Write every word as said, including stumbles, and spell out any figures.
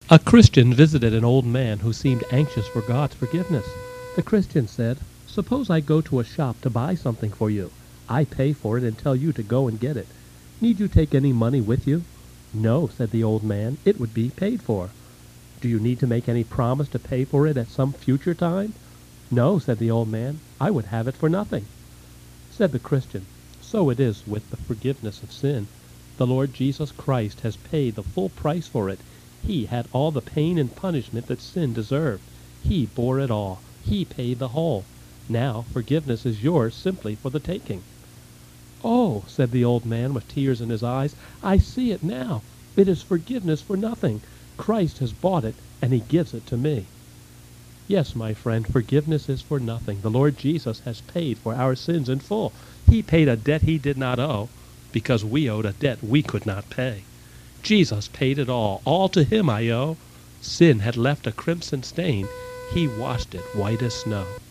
A Christian visited an old man who seemed anxious for God's forgiveness. The Christian said, "Suppose I go to a shop to buy something for you. I pay for it and tell you to go and get it. Need you take any money with you?" "No," said the old man, "it would be paid for." "Do you need to make any promise to pay for it at some future time?" "No," said the old man, "I would have it for nothing." Said the Christian, "So it is with the forgiveness of sin. The Lord Jesus Christ has paid the full price for it. He had all the pain and punishment that sin deserved. He bore it all. He paid the whole. Now forgiveness is yours simply for the taking." "Oh," said the old man with tears in his eyes, "I see it now. It is forgiveness for nothing. Christ has bought it, and he gives it to me." Yes, my friend, forgiveness is for nothing. The Lord Jesus has paid for our sins in full. He paid a debt he did not owe, because we owed a debt we could not pay. Jesus paid it all. All to him I owe. Sin had left a crimson stain. He washed it white as snow.